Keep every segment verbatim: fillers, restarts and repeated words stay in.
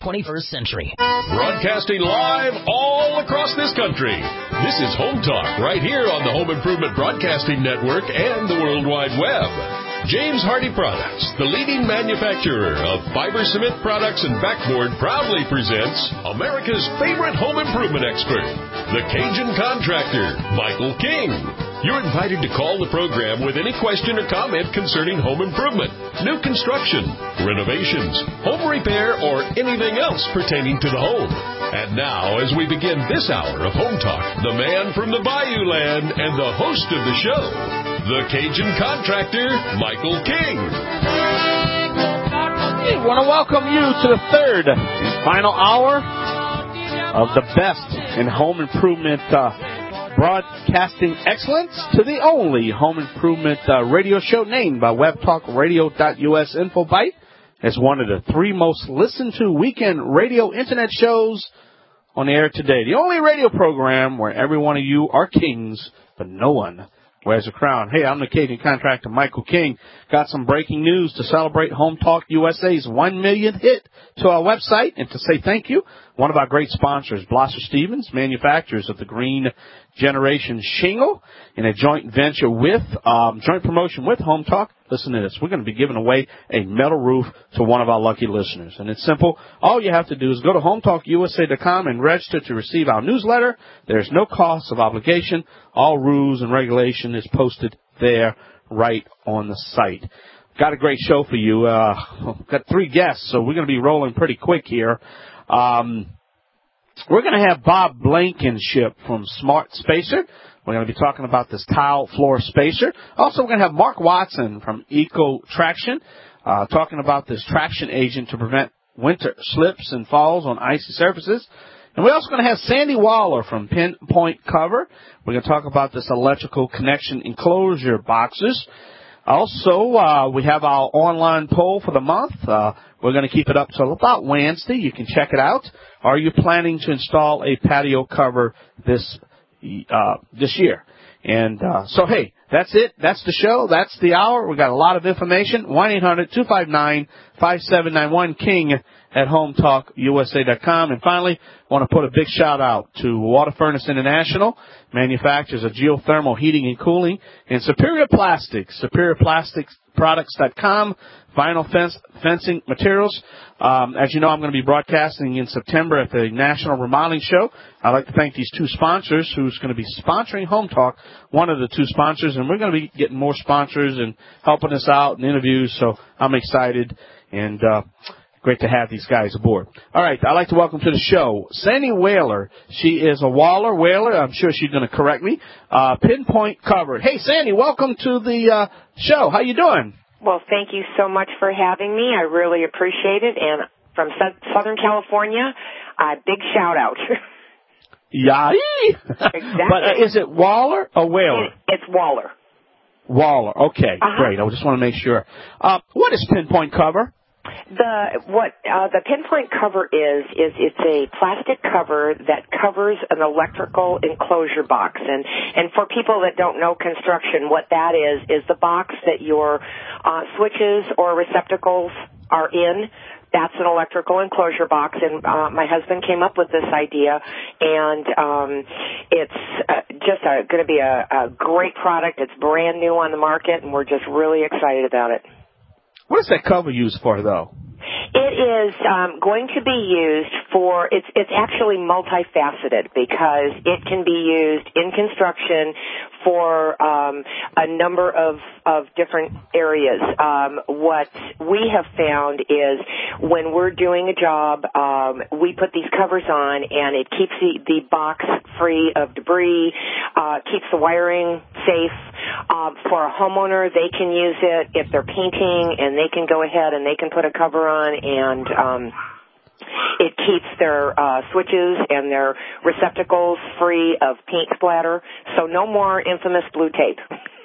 twenty-first century. Broadcasting live all across this country. This is Home Talk right here on the Home Improvement Broadcasting Network and the World Wide Web. James Hardie Products, the leading manufacturer of fiber cement products and backboard, proudly presents America's favorite home improvement expert, the Cajun contractor, Michael King. You're invited to call the program with any question or comment concerning home improvement, new construction, renovations, home repair, or anything else pertaining to the home. And now, as we begin this hour of Home Talk, the man from the Bayou Land and the host of the show, the Cajun contractor, Michael King. We want to welcome you to the third and final hour of the best in home improvement uh, broadcasting excellence, to the only home improvement uh, radio show named by web talk radio dot U S InfoBite as one of the three most listened to weekend radio internet shows on the air today. The only radio program where every one of you are kings, but no one wears a crown. Hey, I'm the Cajun contractor, Michael King. Got some breaking news to celebrate Home Talk U S A's one millionth hit to our website and to say thank you. One of our great sponsors, Blosser Stevens, manufacturers of the Green Generation Shingle, in a joint venture with, um, joint promotion with Home Talk. Listen to this. We're going to be giving away a metal roof to one of our lucky listeners. And it's simple. All you have to do is go to home talk U S A dot com and register to receive our newsletter. There's no cost of obligation. All rules and regulation is posted there right on the site. Got a great show for you. Uh, got three guests, so we're going to be rolling pretty quick here. Um, we're going to have Bob Blankenship from Smart Spacer. We're going to be talking about this tile floor spacer. Also, we're going to have Mark Watson from Eco Traction, uh, talking about this traction agent to prevent winter slips and falls on icy surfaces. And we're also going to have Sandy Waller from Pinpoint Cover. We're going to talk about this electrical connection enclosure boxes. Also, uh, we have our online poll for the month. Uh, we're going to keep it up till about Wednesday. You can check it out. Are you planning to install a patio cover this uh, this year? And uh, so, hey, that's it. That's the show. That's the hour. We got a lot of information. one eight hundred two five nine five seven nine one, King at home talk U S A dot com. And finally, I want to put a big shout-out to Water Furnace International, manufacturers of geothermal heating and cooling, and Superior Plastics, superior plastics products dot com, vinyl fence, fencing materials. Um, as you know, I'm going to be broadcasting in September at the National Remodeling Show. I'd like to thank these two sponsors who's going to be sponsoring Home Talk, one of the two sponsors, and we're going to be getting more sponsors and helping us out in interviews, so I'm excited and uh great to have these guys aboard. All right, I'd like to welcome to the show Sandy Whaler. She is a Waller Whaler. I'm sure she's going to correct me. Uh, Pinpoint Cover. Hey, Sandy, welcome to the uh, show. How you doing? Well, thank you so much for having me. I really appreciate it. And from Southern California, uh, big shout out. Yeah. Exactly. But uh, is it Waller or Whaler? It, it's Waller. Waller. Okay, uh-huh. Great. I just want to make sure. Uh, what is Pinpoint Cover? The what uh, the Pinpoint Cover is is it's a plastic cover that covers an electrical enclosure box, and and for people that don't know construction, what that is is the box that your uh, switches or receptacles are in. That's an electrical enclosure box, and uh, my husband came up with this idea, and um, it's uh, just going to be a, a great product. It's brand new on the market, and we're just really excited about it. What is that cover used for, though? It is um, going to be used for, it's, it's actually multifaceted because it can be used in construction for um, a number of, of different areas. Um, what we have found is when we're doing a job, um, we put these covers on and it keeps the, the box free of debris, uh, keeps the wiring safe. Um, for a homeowner, they can use it if they're painting, and they can go ahead and they can put a cover on, and um, it keeps their uh, switches and their receptacles free of paint splatter. So no more infamous blue tape.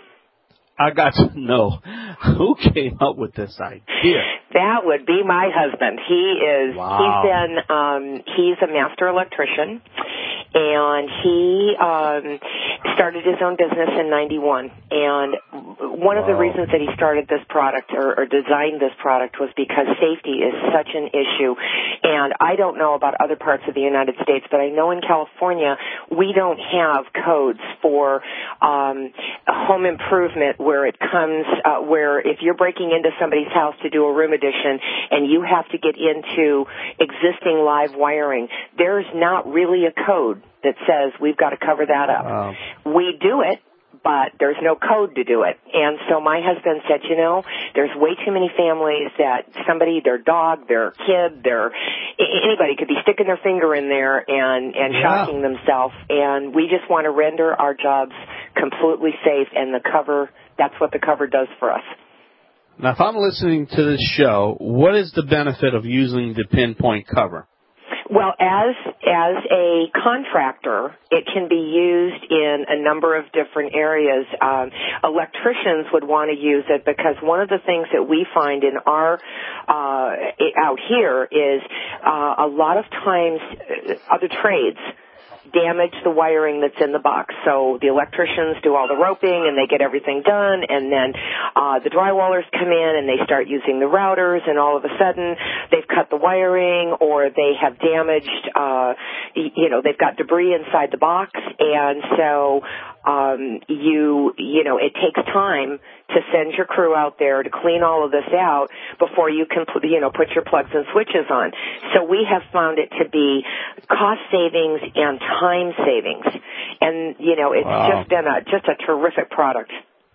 I got to know who came up with this idea. That would be my husband. He is. Wow. He's been. Um, he's a master electrician. and he um, started his own business in ninety-one. And one of the Wow. reasons that he started this product or, or designed this product was because safety is such an issue. And I don't know about other parts of the United States, but I know in California we don't have codes for um, home improvement where it comes, uh, where if you're breaking into somebody's house to do a room addition and you have to get into existing live wiring, there's not really a code that says we've got to cover that up. Wow. We do it, but there's no code to do it. And so my husband said, you know, there's way too many families that somebody, their dog, their kid, their anybody could be sticking their finger in there and, and Yeah. shocking themselves. And we just want to render our jobs completely safe, and the cover, that's what the cover does for us. Now, if I'm listening to this show, what is the benefit of using the pinpoint cover? Well, as as a contractor, it can be used in a number of different areas. Um, electricians would want to use it because one of the things that we find in our uh, out here is uh, a lot of times other trades damage the wiring that's in the box. So the electricians do all the roping and they get everything done, and then uh, the drywallers come in and they start using the routers, and all of a sudden they've cut the wiring or they have damaged, uh, you know, they've got debris inside the box, and so um, you, you know, it takes time to send your crew out there to clean all of this out before you can, you know, put your plugs and switches on. So we have found it to be cost savings and time savings, and you know, it's Wow. just been a just a terrific product.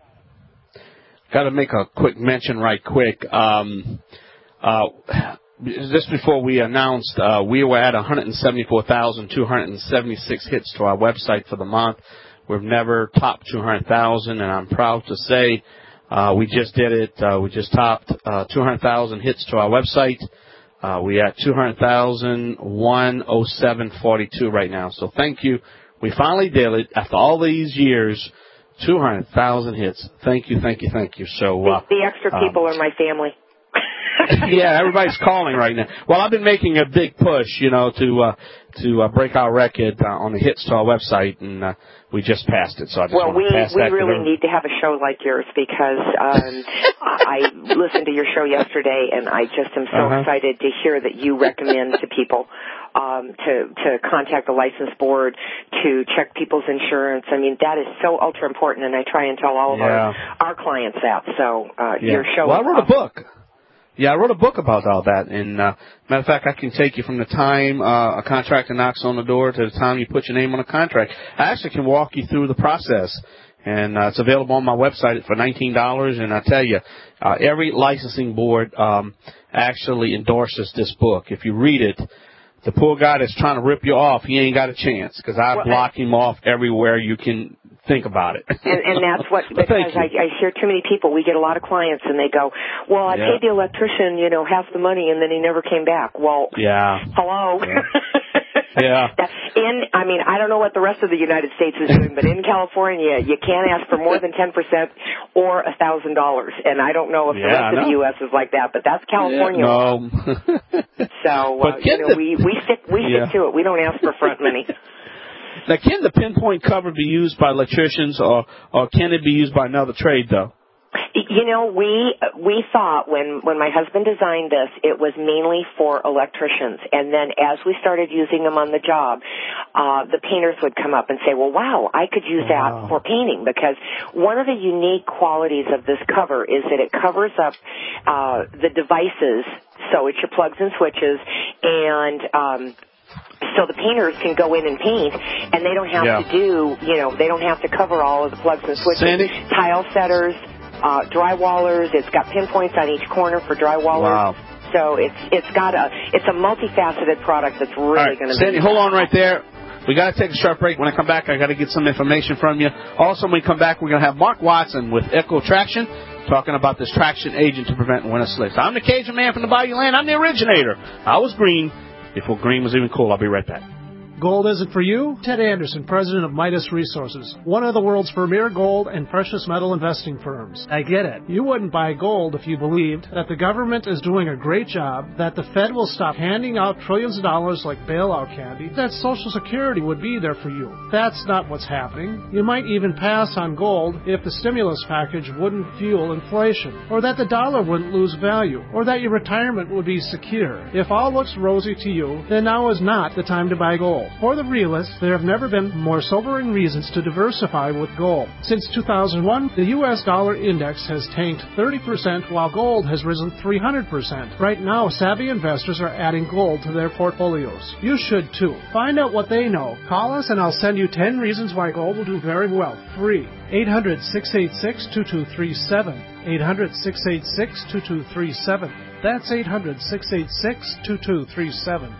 Got to make a quick mention right quick. Um, uh, just before we announced, uh, we were at one hundred seventy-four thousand two hundred seventy-six hits to our website for the month. We've never topped two hundred thousand, and I'm proud to say uh, we just did it. Uh, we just topped uh, two hundred thousand hits to our website. Uh, we're at two hundred thousand one hundred seven forty-two right now. So thank you. We finally did it after all these years. two hundred thousand hits. Thank you, thank you, thank you. So uh, the, the extra people um, are my family. Yeah, everybody's calling right now. Well, I've been making a big push, you know, to uh, to uh, break our record uh, on the hits to our website, and uh, we just passed it. So I just well, want we to pass we that really to need to have a show like yours because um, I listened to your show yesterday, and I just am so uh-huh. excited to hear that you recommend to people um, to to contact the license board, to check people's insurance. I mean, that is so ultra important, and I try and tell all of yeah. our our clients that. So uh, yeah. your show. Well, I wrote awesome. a book. Yeah, I wrote a book about all that. And uh, matter of fact, I can take you from the time uh, a contractor knocks on the door to the time you put your name on a contract. I actually can walk you through the process. And uh, it's available on my website for nineteen dollars. And I tell you, uh, every licensing board um, actually endorses this book. If you read it, the poor guy that's trying to rip you off, he ain't got a chance because I well, block him off everywhere you can think about it. and, and that's what, because I, I hear too many people, we get a lot of clients and they go, well, I yeah. paid the electrician, you know, half the money and then he never came back. Well, yeah. hello. Yeah. yeah. In, I mean, I don't know what the rest of the United States is doing, but in California, you can't ask for more than ten percent or a thousand dollars. And I don't know if yeah, the rest of the U S is like that, but that's California. Yeah, no. so, uh, you know, the, we, we stick, we yeah. stick to it. We don't ask for front money. Now, can the pinpoint cover be used by electricians, or, or can it be used by another trade, though? You know, we we thought when, when my husband designed this, it was mainly for electricians. And then as we started using them on the job, uh, the painters would come up and say, well, wow, I could use wow. that for painting. Because one of the unique qualities of this cover is that it covers up uh, the devices. So it's your plugs and switches, and um, so the painters can go in and paint, and they don't have yeah. to do, you know, they don't have to cover all of the plugs and switches. Sandy? Tile setters, uh, drywallers. It's got pinpoints on each corner for drywallers. Wow. So it's it's got a it's a multifaceted product that's really right. going to be. Sandy, hold on right there. We got to take a short break. When I come back, I got to get some information from you. Also, when we come back, we're going to have Mark Watson with Echo Traction talking about this traction agent to prevent winter slips. I'm the Cajun man from the Bayou Land. I'm the originator. I was green before green was even cool. I'll be right back. Gold isn't for you? Ted Anderson, president of Midas Resources, one of the world's premier gold and precious metal investing firms. I get it. You wouldn't buy gold if you believed that the government is doing a great job, that the Fed will stop handing out trillions of dollars like bailout candy, that Social Security would be there for you. That's not what's happening. You might even pass on gold if the stimulus package wouldn't fuel inflation, or that the dollar wouldn't lose value, or that your retirement would be secure. If all looks rosy to you, then now is not the time to buy gold. For the realists, there have never been more sobering reasons to diversify with gold. Since two thousand one, the U S dollar index has tanked thirty percent while gold has risen three hundred percent. Right now, savvy investors are adding gold to their portfolios. You should too. Find out what they know. Call us and I'll send you ten reasons why gold will do very well. Free. eight hundred, six eight six, two two three seven. eight hundred, six eight six, two two three seven. That's eight hundred, six eight six, two two three seven.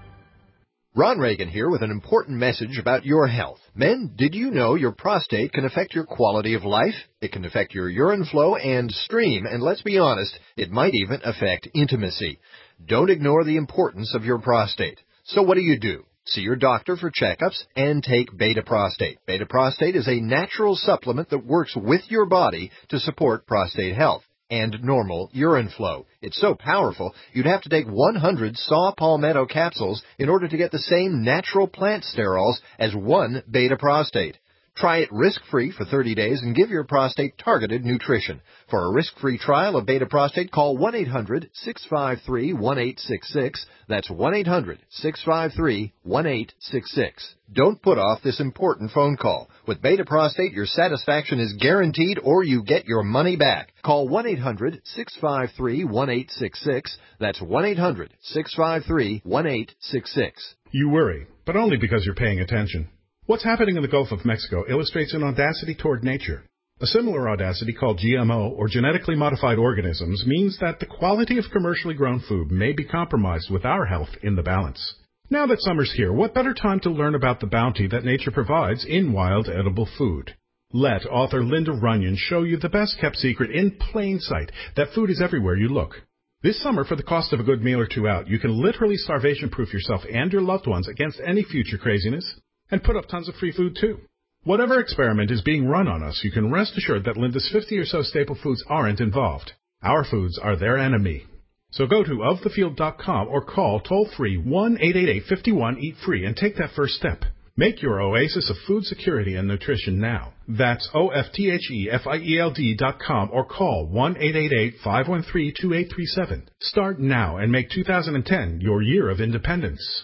Ron Reagan here with an important message about your health. Men, did you know your prostate can affect your quality of life? It can affect your urine flow and stream, and let's be honest, it might even affect intimacy. Don't ignore the importance of your prostate. So what do you do? See your doctor for checkups and take Beta Prostate. Beta Prostate is a natural supplement that works with your body to support prostate health and normal urine flow. It's so powerful, you'd have to take one hundred saw palmetto capsules in order to get the same natural plant sterols as one Beta Prostate. Try it risk-free for thirty days and give your prostate targeted nutrition. For a risk-free trial of Beta Prostate, call one eight hundred, six five three, one eight six six. That's one eight hundred, six five three, one eight six six. Don't put off this important phone call. With Beta Prostate, your satisfaction is guaranteed or you get your money back. Call one eight hundred, six five three, one eight six six. That's one eight hundred, six five three, one eight six six. You worry, but only because you're paying attention. What's happening in the Gulf of Mexico illustrates an audacity toward nature. A similar audacity called G M O, or genetically modified organisms, means that the quality of commercially grown food may be compromised with our health in the balance. Now that summer's here, what better time to learn about the bounty that nature provides in wild edible food? Let author Linda Runyon show you the best-kept secret in plain sight, that food is everywhere you look. This summer, for the cost of a good meal or two out, you can literally starvation-proof yourself and your loved ones against any future craziness. And put up tons of free food, too. Whatever experiment is being run on us, you can rest assured that Linda's fifty or so staple foods aren't involved. Our foods are their enemy. So go to of the field dot com or call toll-free one eight eight eight, five one, eat free and take that first step. Make your oasis of food security and nutrition now. That's O F T H E F I E L D dot com or call one eight eight eight, five one three, two eight three seven. Start now and make two thousand ten your year of independence.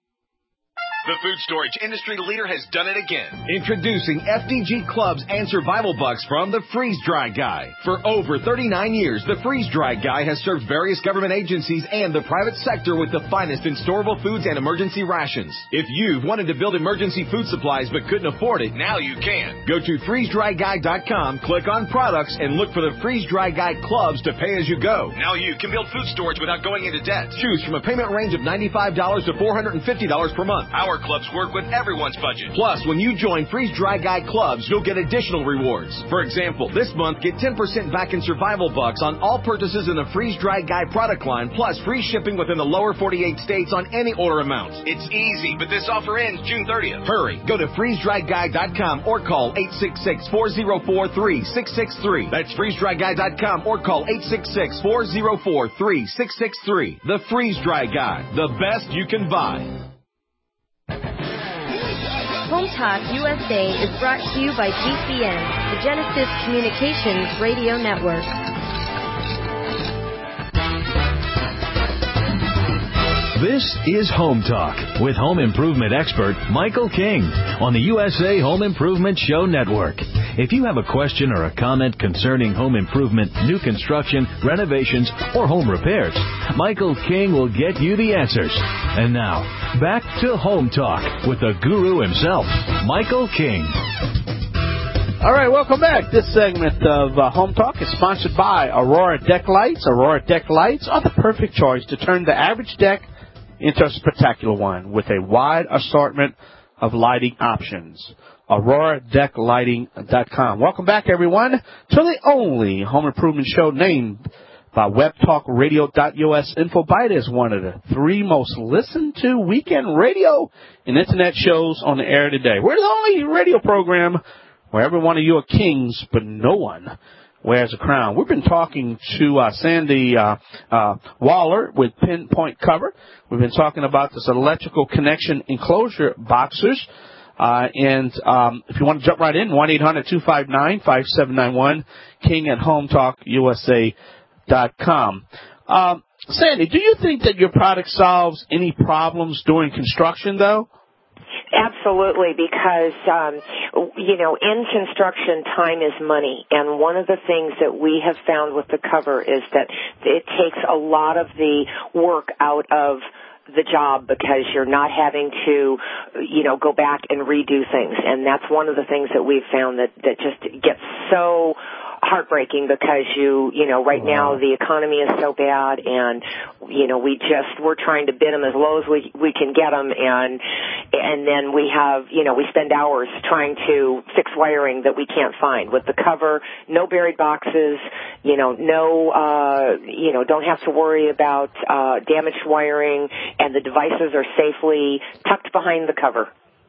The food storage industry leader has done it again. Introducing F D G Clubs and Survival Bucks from the Freeze Dry Guy. For over thirty-nine years, the Freeze Dry Guy has served various government agencies and the private sector with the finest in storable foods and emergency rations. If you've wanted to build emergency food supplies but couldn't afford it, now you can. Go to freeze dry guy dot com, click on products, and look for the Freeze Dry Guy Clubs to pay as you go. Now you can build food storage without going into debt. Choose from a payment range of ninety-five dollars to four hundred fifty dollars per month. Our clubs work with everyone's budget. Plus, when you join Freeze Dry Guy Clubs, you'll get additional rewards. For example, this month, get ten percent back in Survival Bucks on all purchases in the Freeze Dry Guy product line, plus free shipping within the lower forty-eight states on any order amount. It's easy, but this offer ends June thirtieth. Hurry. Go to freeze dry guy dot com or call eight six six, four zero four, three six six three. That's freeze dry guy dot com or call eight six six, four zero four, three six six three. The Freeze Dry Guy, the best you can buy. Home Talk U S A is brought to you by G C N, the Genesis Communications Radio Network. This is Home Talk with home improvement expert Michael King on the U S A Home Improvement Show Network. If you have a question or a comment concerning home improvement, new construction, renovations, or home repairs, Michael King will get you the answers. And now, back to Home Talk with the guru himself, Michael King. All right, welcome back. This segment of uh, Home Talk is sponsored by Aurora Deck Lights. Aurora Deck Lights are the perfect choice to turn the average deck into a spectacular one with a wide assortment of lighting options. Aurora Deck Lighting dot com. Welcome back, everyone, to the only home improvement show named Uh, web talk radio dot U S. InfoBite is one of the three most listened to weekend radio and internet shows on the air today. We're the only radio program where every one of you are kings, but no one wears a crown. We've been talking to uh, Sandy uh, uh, Waller with Pinpoint Cover. We've been talking about this electrical connection enclosure boxers. Uh, and um, if you want to jump right in, one eight hundred two five nine five seven nine one, king at home talk U S A dot com. Um, Sandy, do you think that your product solves any problems during construction, though? Absolutely, because, um, you know, in construction, time is money. And one of the things that we have found with the cover is that it takes a lot of the work out of the job because you're not having to, you know, go back and redo things. And that's one of the things that we've found that, that just gets so heartbreaking because you, you know, right now the economy is so bad and, you know, we just, we're trying to bid them as low as we, we can get them and, and then we have, you know, we spend hours trying to fix wiring that we can't find. With the cover, no buried boxes, you know, no, uh, you know, don't have to worry about, uh, damaged wiring and the devices are safely tucked behind the cover.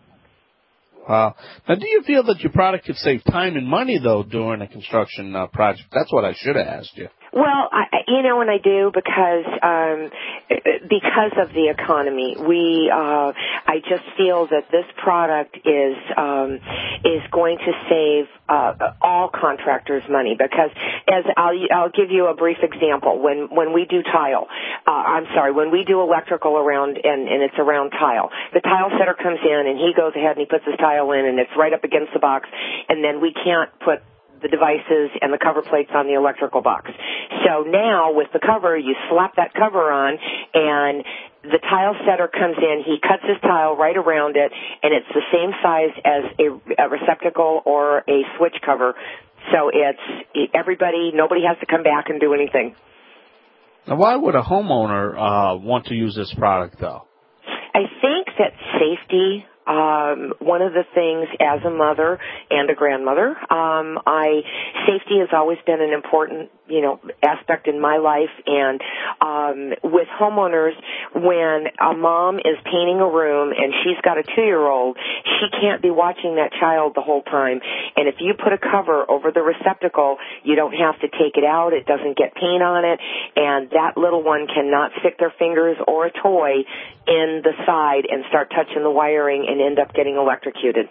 Wow. Now, do you feel that your product could save time and money, though, during a construction uh, project? That's what I should have asked you. Well, I, you know, and I do because um, because of the economy. We, uh, I just feel that this product is um, is going to save uh, all contractors money. Because, as I'll, I'll give you a brief example. When when we do tile, uh, I'm sorry, when we do electrical around and, and it's around tile, the tile setter comes in and he goes ahead and he puts his tile in and it's right up against the box, and then we can't put the devices and the cover plates on the electrical box. So now with the cover, you slap that cover on and the tile setter comes in, he cuts his tile right around it, and it's the same size as a, a receptacle or a switch cover. So it's everybody, nobody has to come back and do anything. Now, why would a homeowner uh, want to use this product, though? I think that safety, um, one of the things as a mother and a grandmother, um, I safety has always been an important, you know, aspect in my life. And um, with homeowners, when a mom is painting a room and she's got a two-year-old, she can't be watching that child the whole time. And if you put a cover over the receptacle, you don't have to take it out. It doesn't get paint on it. And that little one cannot stick their fingers or a toy in the side and start touching the wiring and end up getting electrocuted.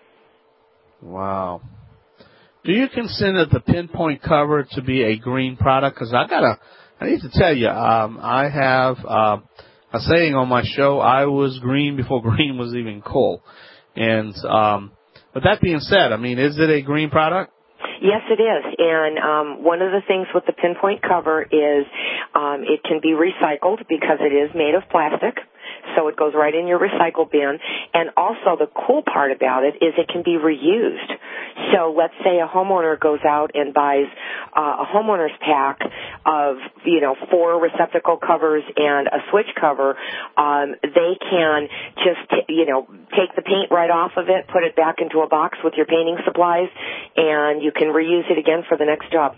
Wow. Do you consider the Pinpoint cover to be a green product? Because I gotta, I need to tell you, um, I have uh, a saying on my show: I was green before green was even cool. And um, but that being said, I mean, is it a green product? Yes, it is. And um, one of the things with the Pinpoint cover is um, it can be recycled because it is made of plastic. So it goes right in your recycle bin. And also the cool part about it is it can be reused. So let's say a homeowner goes out and buys uh, a homeowner's pack of, you know, four receptacle covers and a switch cover. Um, they can just, t- you know, take the paint right off of it, put it back into a box with your painting supplies, and you can reuse it again for the next job.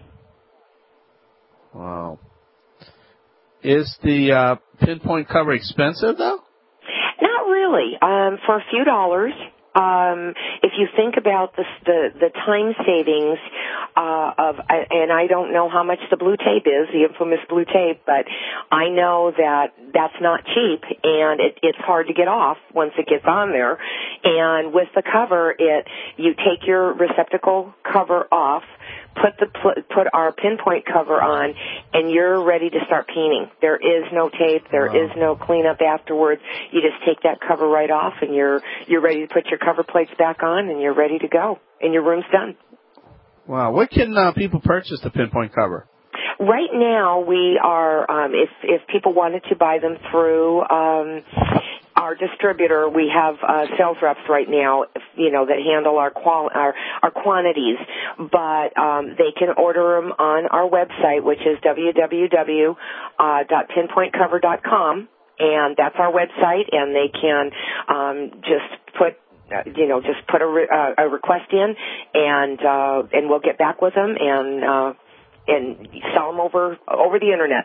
Wow. Is the uh, Pinpoint cover expensive, though? Not really. Um, for a few dollars. Um, if you think about the the, the time savings uh, of, and I don't know how much the blue tape is, the infamous blue tape, but I know that that's not cheap, and it, it's hard to get off once it gets on there. And with the cover, it you take your receptacle cover off, put the put our Pinpoint cover on, and you're ready to start painting. There is no tape. There wow. is no cleanup afterwards. You just take that cover right off, and you're you're ready to put your cover plates back on, and you're ready to go, and your room's done. Wow. Where can uh, people purchase the Pinpoint cover? Right now, we are, um, if if people wanted to buy them through um, our distributor, we have uh, sales reps right now, you know, that handle our qual our, our quantities. But um, they can order them on our website, which is w w w dot pinpoint cover dot com, and that's our website. And they can um, just put. Uh, you know, just put a, re- uh, a request in, and uh, and we'll get back with them and uh, and sell them over over the internet.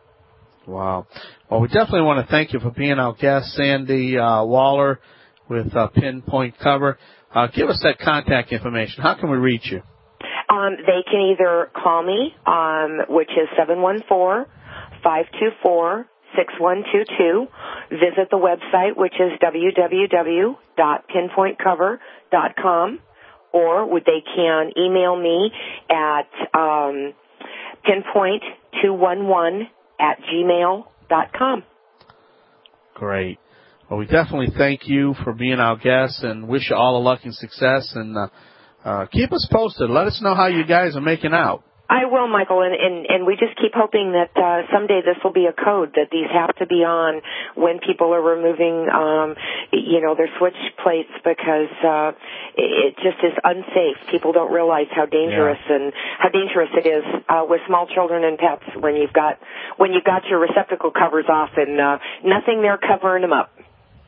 Wow. Well, we definitely want to thank you for being our guest, Sandy uh, Waller with uh, Pinpoint Cover. Uh, give us that contact information. How can we reach you? Um, they can either call me, um, which is seven one four, five two four, six one two two. Visit the website, which is w w w dot pinpoint cover dot com, or would they can email me at um, pinpoint two one one at gmail dot com. Great. Well, we definitely thank you for being our guest and wish you all the luck and success. And uh, uh, keep us posted. Let us know how you guys are making out. I will, Michael, and, and, and we just keep hoping that uh, someday this will be a code, that these have to be on when people are removing, um, you know, their switch plates, because uh, it just is unsafe. People don't realize how dangerous yeah. and how dangerous it is uh, with small children and pets when you've got when you've got your receptacle covers off and uh, nothing there covering them up.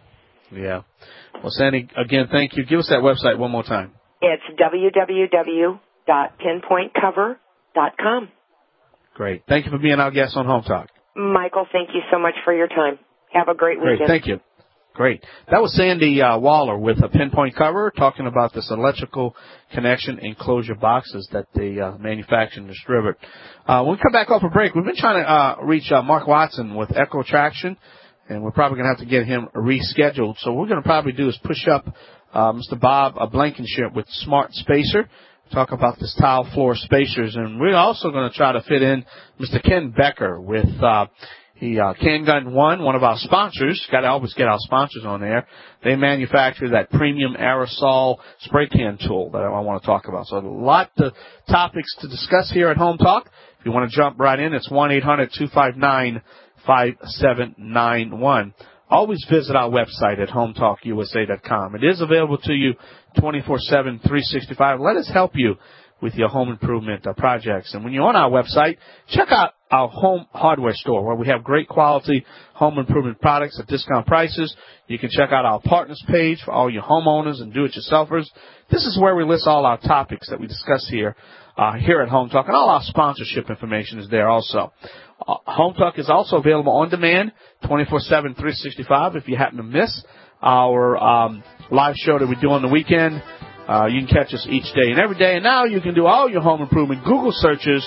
Yeah. Well, Sandy, again, thank you. Give us that website one more time. It's w w w dot pinpoint cover dot com. Great. Thank you for being our guest on Home Talk. Michael, thank you so much for your time. Have a great weekend. Great. Thank you. Great. That was Sandy uh, Waller with a Pinpoint Cover talking about this electrical connection enclosure boxes that they uh, manufacture and distribute. Uh, when we come back off a break, we've been trying to uh, reach uh, Mark Watson with Echo Traction, and we're probably going to have to get him rescheduled. So what we're going to probably do is push up uh, Mister Bob Blankenship with Smart Spacer, talk about this tile floor spacers, and we're also going to try to fit in Mister Ken Becker with uh, the uh, Can Gun One, one of our sponsors. Got to always get our sponsors on there. They manufacture that premium aerosol spray can tool that I want to talk about. So a lot of topics to discuss here at Home Talk. If you want to jump right in, it's one eight hundred two five nine five seven nine one. Always visit our website at home talk u s a dot com. It is available to you twenty-four seven, three sixty-five. Let us help you with your home improvement uh, projects. And when you're on our website, check out our home hardware store where we have great quality home improvement products at discount prices. You can check out our partners page for all your homeowners and do-it-yourselfers. This is where we list all our topics that we discuss here, uh, here at Home Talk, and all our sponsorship information is there also. Uh, Home Talk is also available on demand, twenty-four seven, three sixty-five. If you happen to miss our um, live show that we do on the weekend, uh, you can catch us each day and every day. And now you can do all your home improvement Google searches,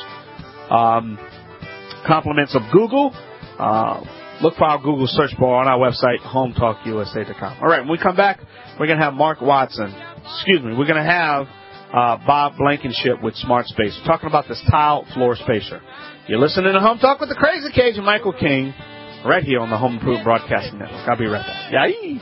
um, compliments of Google. Uh, look for our Google search bar on our website, home talk u s a dot com. All right, when we come back, we're going to have Mark Watson. Excuse me, we're going to have uh, Bob Blankenship with Smart Space. We're talking about this tile floor spacer. You're listening to Home Talk with the Crazy Cajun Michael King, right here on the Home Improvement Broadcasting Network. I'll be right back. Yay!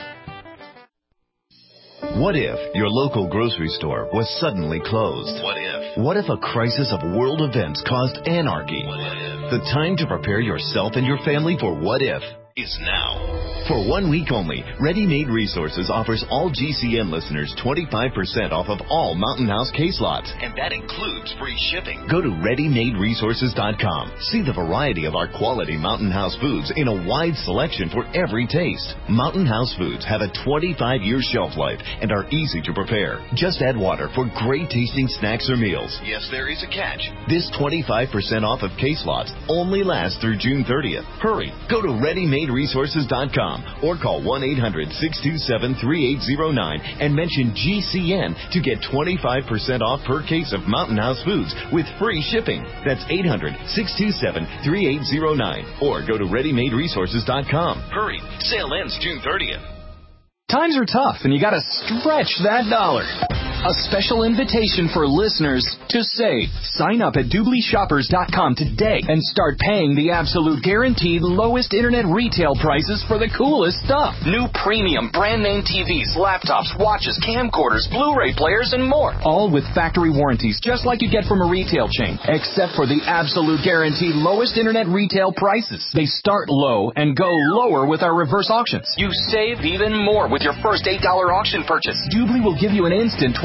What if your local grocery store was suddenly closed? What if? What if a crisis of world events caused anarchy? What if? The time to prepare yourself and your family for what if is now. For one week only, Ready Made Resources offers all G C N listeners twenty-five percent off of all Mountain House case lots, and that includes free shipping. Go to ready made resources dot com. See the variety of our quality Mountain House foods in a wide selection for every taste. Mountain House foods have a twenty-five year shelf life and are easy to prepare. Just add water for great tasting snacks or meals. Yes, there is a catch. This twenty-five percent off of case lots only lasts through June thirtieth. Hurry. Go to ready made resources dot com or call one eight hundred, six two seven, three eight zero nine and mention G C N to get twenty-five percent off per case of Mountain House foods with free shipping. That's eight hundred, six two seven, three eight zero nine or go to ready made resources dot com. Hurry. Sale ends June thirtieth. Times are tough and you gotta stretch that dollar. A special invitation for listeners to save. Sign up at Doobly Shoppers dot com today and start paying the absolute guaranteed lowest internet retail prices for the coolest stuff. New premium brand name T Vs, laptops, watches, camcorders, Blu-ray players, and more. All with factory warranties, just like you get from a retail chain, except for the absolute guaranteed lowest internet retail prices. They start low and go lower with our reverse auctions. You save even more with your first eight dollar auction purchase. Doobly will give you an instant twenty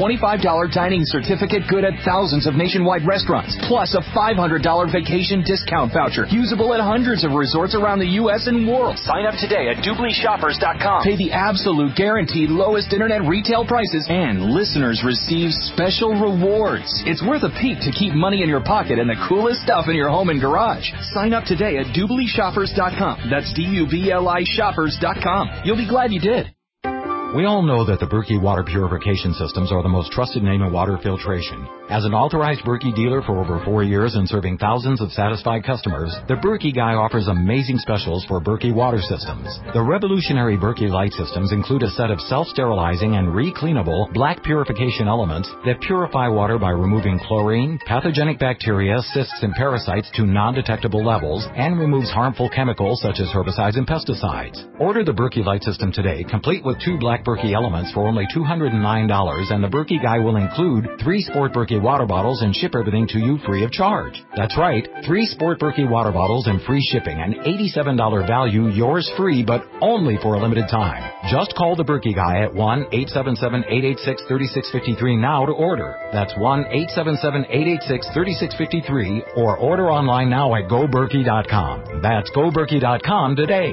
twenty-five dollars dining certificate good at thousands of nationwide restaurants, plus a five hundred dollars vacation discount voucher usable at hundreds of resorts around the U S and world. Sign up today at Dubley Shoppers dot com. Pay the absolute guaranteed lowest internet retail prices, and listeners receive special rewards. It's worth a peek to keep money in your pocket and the coolest stuff in your home and garage. Sign up today at Dubley Shoppers dot com. That's D U B L I Shoppers dot com. You'll be glad you did. We all know that the Berkey water purification systems are the most trusted name in water filtration. As an authorized Berkey dealer for over four years and serving thousands of satisfied customers, the Berkey Guy offers amazing specials for Berkey water systems. The revolutionary Berkey Light systems include a set of self-sterilizing and re-cleanable black purification elements that purify water by removing chlorine, pathogenic bacteria, cysts, and parasites to non-detectable levels, and removes harmful chemicals such as herbicides and pesticides. Order the Berkey Light system today, complete with two black Berkey elements for only two hundred nine dollars, and the Berkey Guy will include three Sport Berkey water bottles and ship everything to you free of charge. That's right, three Sport Berkey water bottles and free shipping, an eighty-seven dollars value, yours free, but only for a limited time. Just call the Berkey Guy at one eight seven seven, eight eight six, three six five three now to order. That's one eight seven seven, eight eight six, three six five three, or order online now at go berkey dot com. That's go berkey dot com today.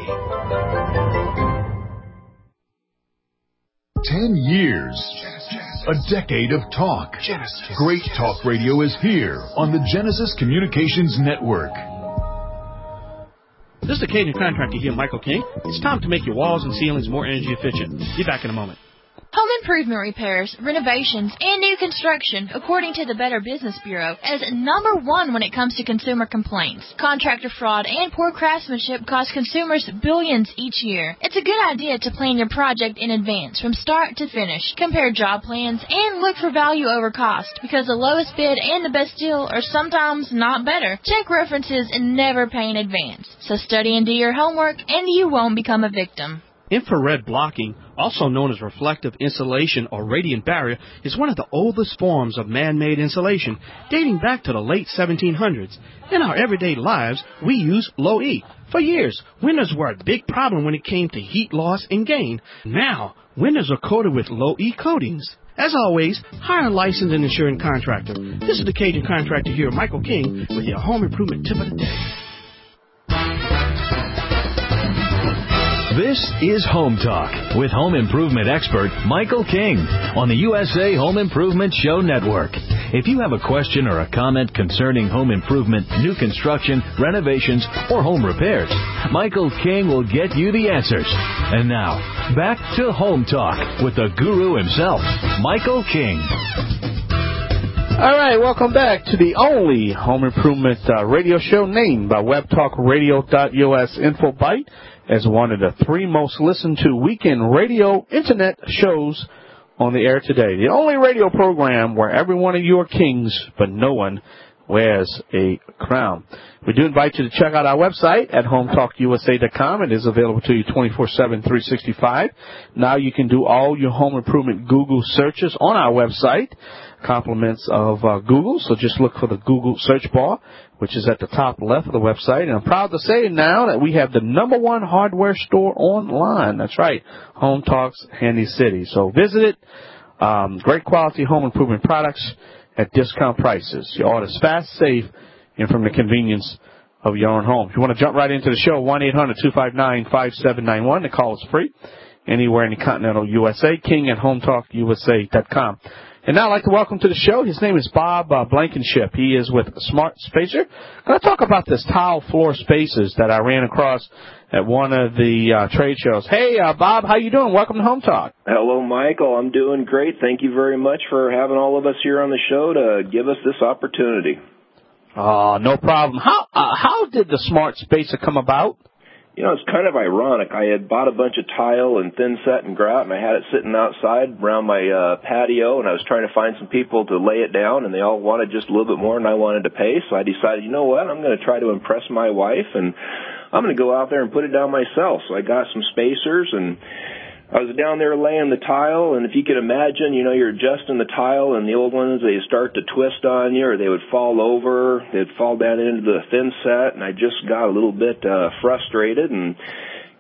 Ten years. A decade of talk. Great talk radio is here on the Genesis Communications Network. This is the Cajun Contractor here, Michael King. It's time to make your walls and ceilings more energy efficient. Be back in a moment. Home improvement repairs, renovations, and new construction, according to the Better Business Bureau, is number one when it comes to consumer complaints. Contractor fraud and poor craftsmanship cost consumers billions each year. It's a good idea to plan your project in advance, from start to finish. Compare job plans and look for value over cost, because the lowest bid and the best deal are sometimes not better. Check references and never pay in advance. So study and do your homework, and you won't become a victim. Infrared blocking, also known as reflective insulation or radiant barrier, is one of the oldest forms of man-made insulation, dating back to the late seventeen hundreds. In our everyday lives, we use low E. For years, windows were a big problem when it came to heat loss and gain. Now, windows are coated with low E coatings. As always, hire a licensed and insured contractor. This is the Cajun Contractor here, Michael King, with your home improvement tip of the day. This is Home Talk with home improvement expert Michael King on the U S A Home Improvement Show Network. If you have a question or a comment concerning home improvement, new construction, renovations, or home repairs, Michael King will get you the answers. And now, back to Home Talk with the guru himself, Michael King. All right, welcome back to the only home improvement uh, radio show named by web talk radio dot U S InfoBite as one of the three most listened to weekend radio internet shows on the air today. The only radio program where every one of you are kings, but no one wears a crown. We do invite you to check out our website at home talk U S A dot com. It is available to you twenty-four seven, three sixty-five. Now you can do all your home improvement Google searches on our website. Compliments of uh, Google, so just look for the Google search bar, which is at the top left of the website. And I'm proud to say now that we have the number one hardware store online. That's right, Home Talks Handy City. So visit it. Um, great quality home improvement products at discount prices. Your order's fast, safe, and from the convenience of your own home. If you want to jump right into the show, one eight hundred, two five nine, five seven nine one. The call is free. Anywhere in the continental U S A, King at home talk U S A dot com. And now I'd like to welcome to the show, his name is Bob uh, Blankenship. He is with Smart Spacer. Can I talk about this tile floor spacers that I ran across at one of the uh, trade shows? Hey, uh, Bob, how you doing? Welcome to Home Talk. Hello, Michael. I'm doing great. Thank you very much for having all of us here on the show to give us this opportunity. Uh, no problem. How uh, how did the Smart Spacer come about? You know, it's kind of ironic. I had bought a bunch of tile and thin set and grout, and I had it sitting outside around my uh, patio, and I was trying to find some people to lay it down, and they all wanted just a little bit more than I wanted to pay. So I decided, you know what, I'm going to try to impress my wife, and I'm going to go out there and put it down myself. So I got some spacers, and I was down there laying the tile, and if you could imagine, you know, you're adjusting the tile, and the old ones, they start to twist on you, or they would fall over, they'd fall down into the thin set, and I just got a little bit uh, frustrated and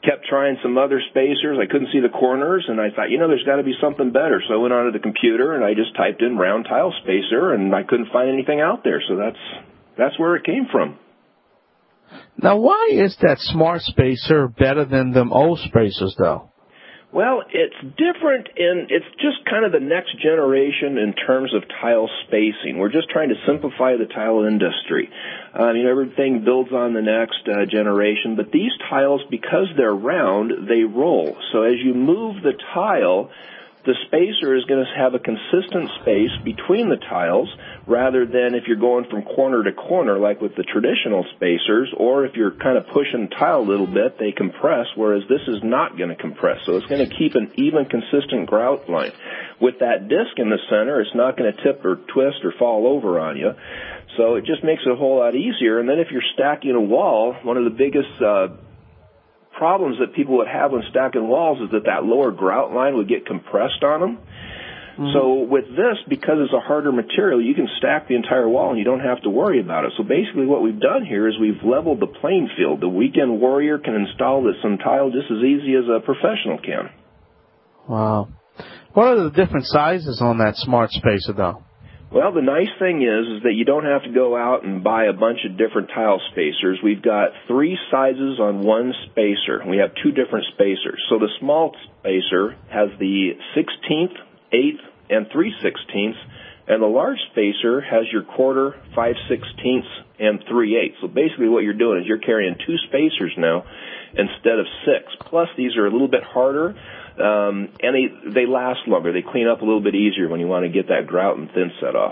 kept trying some other spacers. I couldn't see the corners, and I thought, you know, there's got to be something better. So I went onto the computer, and I just typed in round tile spacer, and I couldn't find anything out there. So that's that's where it came from. Now, why is that smart spacer better than them old spacers, though? Well, it's different in, it's just kind of the next generation in terms of tile spacing. We're just trying to simplify the tile industry. Um, you know, everything builds on the next uh, generation, but these tiles, because they're round, they roll. So as you move the tile, the spacer is going to have a consistent space between the tiles rather than if you're going from corner to corner like with the traditional spacers, or if you're kind of pushing the tile a little bit, they compress, whereas this is not going to compress. So it's going to keep an even, consistent grout line. With that disc in the center, it's not going to tip or twist or fall over on you. So it just makes it a whole lot easier. And then if you're stacking a wall, one of the biggest uh, problems that people would have when stacking walls is that that lower grout line would get compressed on them. Mm-hmm. So with this, because it's a harder material, you can stack the entire wall and you don't have to worry about it. So basically what we've done here is we've leveled the playing field. The weekend warrior can install this some tile just as easy as a professional can. Wow. What are the different sizes on that smart spacer, though? Well, the nice thing is, is that you don't have to go out and buy a bunch of different tile spacers. We've got three sizes on one spacer. We have two different spacers. So the small spacer has the sixteenth, eighth, and three sixteenths, and the large spacer has your quarter, five sixteenths, and three eighths. So basically what you're doing is you're carrying two spacers now instead of six. Plus, these are a little bit harder. Um, and they, they last longer. They clean up a little bit easier when you want to get that grout and thin set off.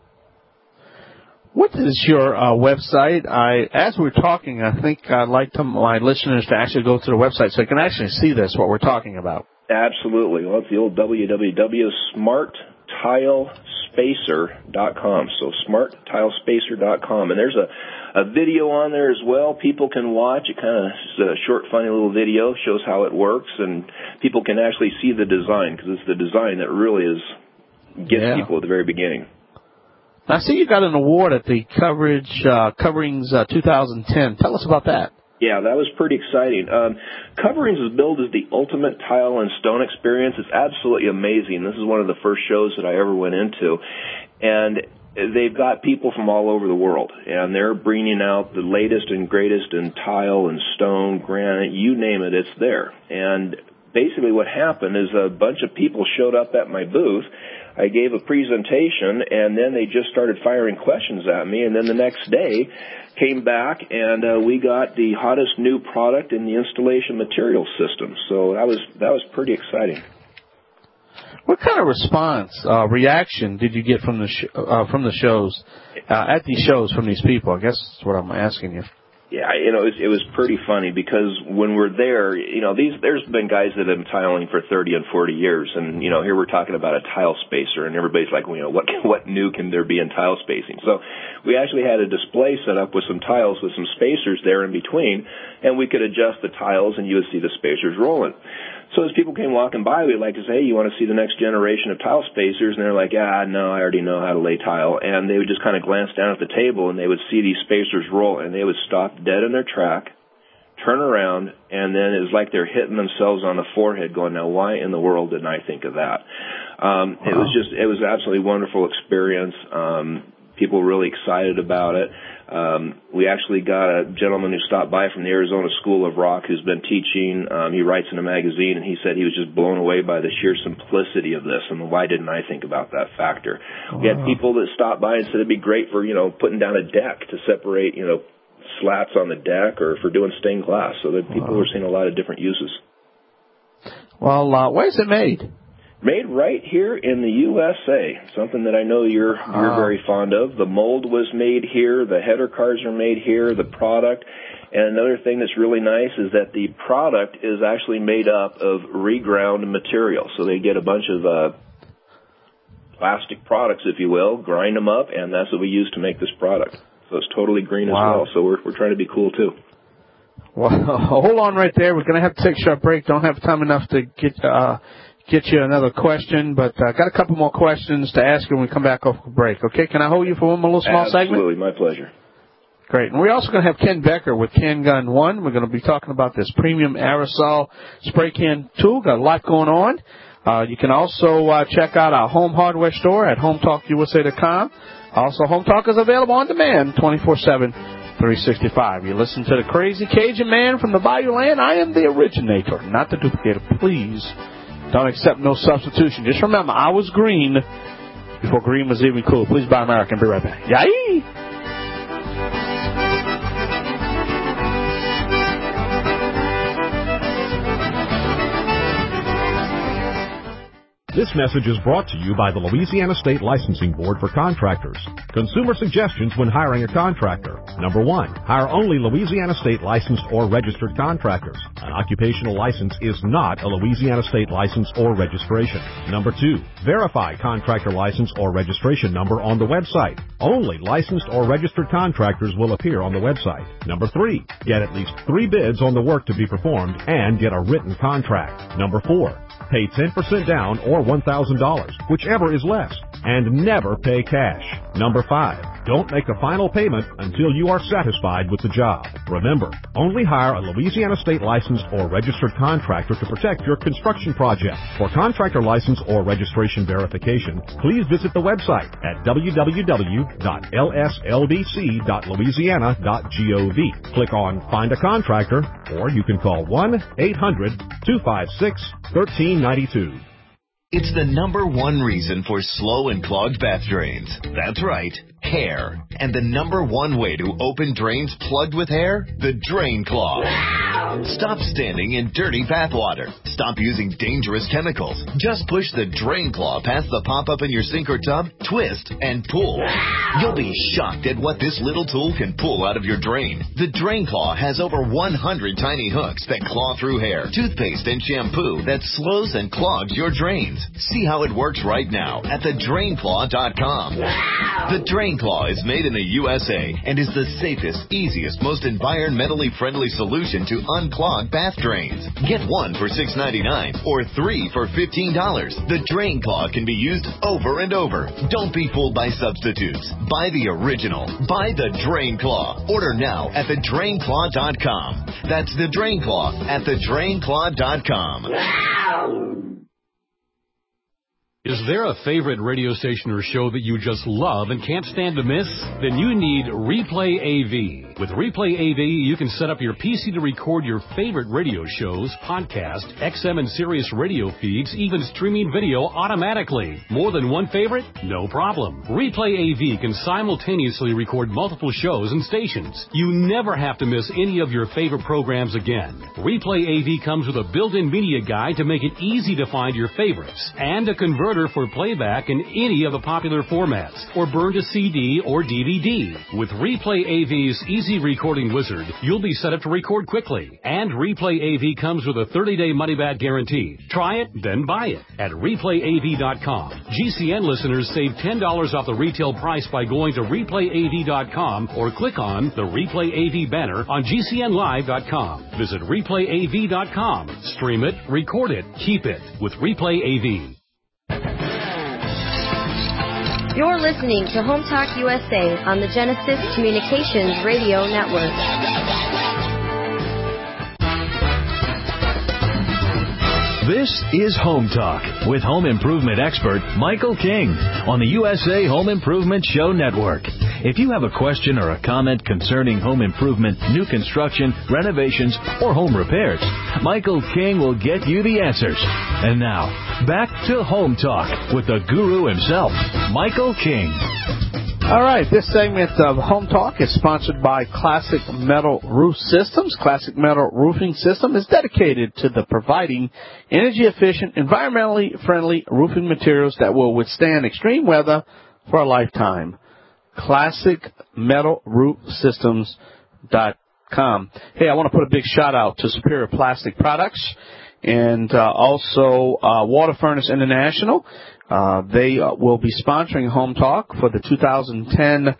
What is your uh, website? I, as we're talking, I think I'd like to, my listeners to actually go to the website so they can actually see this, what we're talking about. Absolutely. Well, it's the old w w w dot smart tile spacer dot com. So smart tile spacer dot com. And there's a, a video on there as well people can watch. It kind of is a short, funny little video, shows how it works, and people can actually see the design, because it's the design that really is gets yeah. people at the very beginning. I see you got an award at the Coverage uh, Coverings uh, two thousand ten. Tell us about that. Yeah, that was pretty exciting. Um, Coverings is billed as the ultimate tile and stone experience. It's absolutely amazing. This is one of the first shows that I ever went into. And they've got people from all over the world, and they're bringing out the latest and greatest in tile and stone, granite, you name it, it's there. And basically what happened is a bunch of people showed up at my booth. I gave a presentation, and then they just started firing questions at me, and then the next day came back, and uh, we got the hottest new product in the installation material system. So that was that was pretty exciting. What kind of response, uh, reaction did you get from the sh- uh, from the shows, uh, at these shows from these people? I guess that's what I'm asking you. Yeah, you know, it was, it was pretty funny because when we're there, you know, these there's been guys that have been tiling for thirty and forty years, and you know, here we're talking about a tile spacer, and everybody's like, well, you know, what what new can there be in tile spacing? So we actually had a display set up with some tiles with some spacers there in between, and we could adjust the tiles, and you would see the spacers rolling. So as people came walking by, we'd like to say, hey, you want to see the next generation of tile spacers? And they're like, ah, no, I already know how to lay tile. And they would just kind of glance down at the table, and they would see these spacers roll, and they would stop dead in their track, turn around, and then it was like they're hitting themselves on the forehead going, now, why in the world didn't I think of that? Um, wow. It was just, it was an absolutely wonderful experience. Um, people really excited about it. Um, we actually got a gentleman who stopped by from the Arizona School of Rock who's been teaching. Um, he writes in a magazine, and he said he was just blown away by the sheer simplicity of this, and why didn't I think about that factor? Wow. We had people that stopped by and said it'd be great for, you know, putting down a deck to separate, you know, slats on the deck, or for doing stained glass. So that people wow. were seeing a lot of different uses. Well, uh, where's it made? Made right here in the U S A, something that I know you're you're oh. very fond of. The mold was made here. The header cards are made here. The product. And another thing that's really nice is that the product is actually made up of reground material. So they get a bunch of uh, plastic products, if you will, grind them up, and that's what we use to make this product. So it's totally green wow. as well. So we're we're trying to be cool, too. Well, hold on right there. We're going to have to take a short break. Don't have time enough to get... Uh, Get you another question, but I uh, got a couple more questions to ask you when we come back off the break. Okay, can I hold you for one more little small Absolutely, segment? Absolutely, my pleasure. Great. And we're also going to have Ken Becker with Can Gun One. We're going to be talking about this premium aerosol spray can tool. Got a lot going on. Uh, you can also uh, check out our home hardware store at home talk U S A dot com. Also, Home Talk is available on demand twenty-four seven, three sixty-five. You listen to the crazy Cajun man from the Bayou Land. I am the originator, not the duplicator. Please don't accept no substitution. Just remember, I was green before green was even cool. Please buy American. Be right back. Yay! This message is brought to you by the Louisiana State Licensing Board for Contractors. Consumer suggestions when hiring a contractor. Number one, hire only Louisiana State licensed or registered contractors. An occupational license is not a Louisiana State license or registration. Number two, verify contractor license or registration number on the website. Only licensed or registered contractors will appear on the website. Number three, get at least three bids on the work to be performed and get a written contract. Number four, pay ten percent down or one thousand dollars, whichever is less, and never pay cash. Number five, don't make a final payment until you are satisfied with the job. Remember, only hire a Louisiana State licensed or registered contractor to protect your construction project. For contractor license or registration verification, please visit the website at w w w dot l s l b c dot louisiana dot gov. Click on Find a Contractor, or you can call one eight hundred, two five six, one three nine two. It's the number one reason for slow and clogged bath drains. That's right, hair. And the number one way to open drains plugged with hair? The Drain Claw. Stop standing in dirty bath water. Stop using dangerous chemicals. Just push the Drain Claw past the pop-up in your sink or tub, twist, and pull. You'll be shocked at what this little tool can pull out of your drain. The Drain Claw has over one hundred tiny hooks that claw through hair, toothpaste, and shampoo that slows and clogs your drains. See how it works right now at the drain claw dot com. The Drain Claw is made in the U S A and is the safest, easiest, most environmentally friendly solution to unclog bath drains. Get one for six ninety-nine or three for fifteen dollars. The Drain Claw can be used over and over. Don't be fooled by substitutes. Buy the original. Buy the Drain Claw. Order now at the drain claw dot com. That's the Drain Claw at the drain claw dot com. Is there a favorite radio station or show that you just love and can't stand to miss? Then you need Replay A V. With Replay A V, you can set up your P C to record your favorite radio shows, podcasts, X M and Sirius radio feeds, even streaming video automatically. More than one favorite? No problem. Replay A V can simultaneously record multiple shows and stations. You never have to miss any of your favorite programs again. Replay A V comes with a built-in media guide to make it easy to find your favorites, and a converter for playback in any of the popular formats, or burn to C D or D V D. With Replay A V's Easy Recording Wizard, you'll be set up to record quickly. And Replay A V comes with a thirty-day money-back guarantee. Try it, then buy it at replay a v dot com. G C N listeners save ten dollars off the retail price by going to replay a v dot com or click on the Replay A V banner on G C N live dot com. Visit replay a v dot com. Stream it, record it, keep it with Replay A V. You're listening to Home Talk U S A on the Genesis Communications Radio Network. This is Home Talk with home improvement expert Michael King on the U S A Home Improvement Show Network. If you have a question or a comment concerning home improvement, new construction, renovations, or home repairs, Michael King will get you the answers. And now, back to Home Talk with the guru himself, Michael King. All right, this segment of Home Talk is sponsored by Classic Metal Roof Systems. Classic Metal Roofing System is dedicated to the providing energy-efficient, environmentally friendly roofing materials that will withstand extreme weather for a lifetime. Classic Metal Roof Systems dot com. Hey, I want to put a big shout-out to Superior Plastic Products and uh, also uh, Water Furnace International. Uh, they uh, will be sponsoring Home Talk for the two thousand ten